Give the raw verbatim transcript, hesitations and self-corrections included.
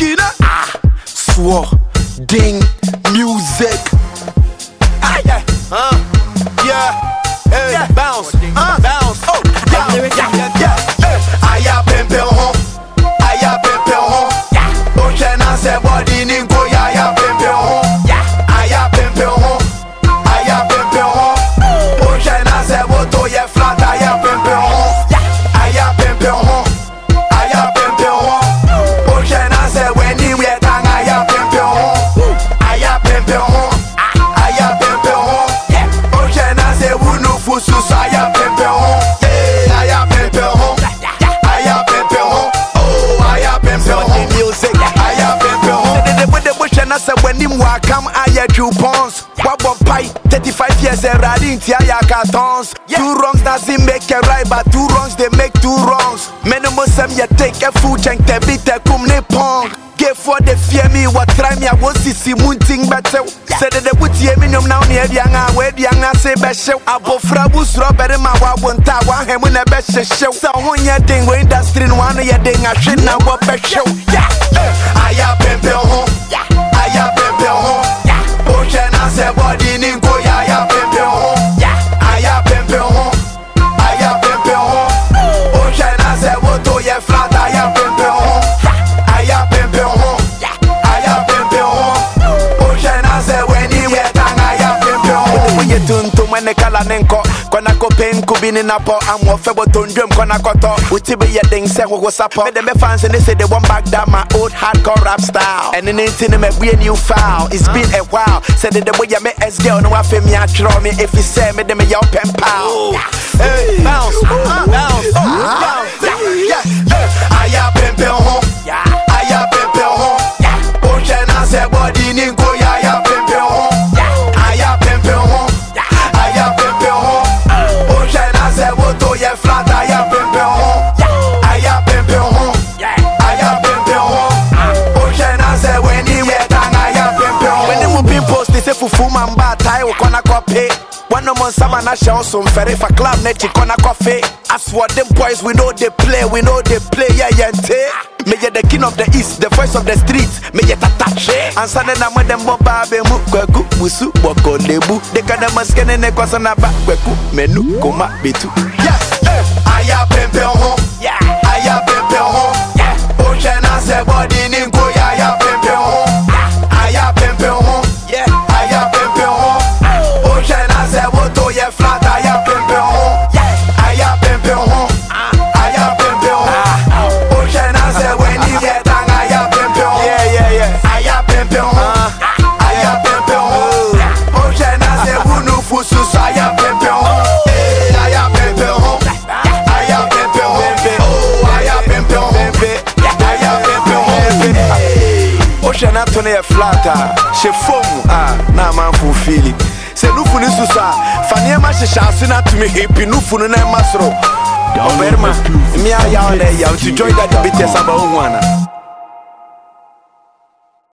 Kina. Ah, swore, ding, music. Ah, yeah, huh, yeah, hey, yeah. Bounce, uh, bounce, oh, yeah, yeah, yeah, yeah. Hey. Aya pempe hon, aya pempe hon. Oh, chena se body ningo ya aya pempe hon. Aya pempe hon, aya pempe hon. Oh, chena se boto ye flat aya pempe hon. Aya pempe hon, aya pempe hon. Oh, chena se weni we tang aya pempe hon. Aya pempe hon, aya pempe hon. Oh, chena se wunu fusu aya pempe hon. Aya pempe hon, aya pempe hon. Oh, aya pempe hon. Music, aya pempe hon. The way the bush and I said when him walk come aya coupons. Wabo pie, thirty-five years and riding tia cartons. Two wrongs doesn't make a right, but two wrongs they make two wrongs. Minimum some you take a food and te beat a kum ne pong. Get for the fear me what try me I was see moonting better. Said that they would hear me now near the young where the young say best show. Abo frabus robert my won't I want him in a best show. So when you think we industry one of your ding I should now what best show. Yeah, I have been home. I have been home. Ocean as a body ningo ya ya pempe hon. I have been home. I have been home. Ocean as a boto ye flat I have been home. I have been home. I have been home. Ocean as a weni we tang I have been home. We tuntu mene kala nenko. Kona ko pen kubini na po amwo febo tondwem kona koto. Utibe ye ding se wo sapo. Me dem be fans and they say they want back down my old hardcore rap style. And in anything me be a new foul. It's been a while. Said the way you me S girl no afi me a draw me if you say me dem your pen pal. Hey, bounce, uh, bounce, uh, bounce. Yeah, yeah. Aya pempe hon. Aya pempe hon. Ocean as a body ningo ya ya pempe hon. Aya pempe hon. Aya pempe hon. Ocean as a boto ye flat aya pempe hon. Aya pempe hon. Aya pempe hon. Ocean as a weni we tang aya pempe hon. When them be post they say fufu mamba tai we kona copy. One no man sama na show some ferry for club net kona coffee. As what them boys we know they play, we know they play yeah yente. Me ye the king of the east, the voice of the streets. Me ye tatache. And sudden I'm with them boba be mu kweku musu boko lebu. They can them maskene ne kwasa na ba kweku menu koma betu. Yes, aya pempe hon. Yeah, aya pempe hon. Yeah, ocean as a body ningo ya aya pempe hon. Aya pempe hon. Yeah, aya pempe hon. Ocean as a boto ye flat aya pempe hon. Yeah, aya pempe hon. Aya pempe hon. Ocean as a weni ye tang aya pempe hon. Yeah, yeah, yeah. Aya pempe hon. Aya pempe hon. Ocean as a wunu fusu aya pempe hon. Aya pempe hon. Aya pempe hon. Oh, aya pempe hon. Aya pempe hon. Ocean atone ye flatter. She foam ah na man fulfill it. Se nufu ni susa fanie ma shisha sina to me happy nufu no na masro. Oberma mi aya on e ya to join that bit yes about one.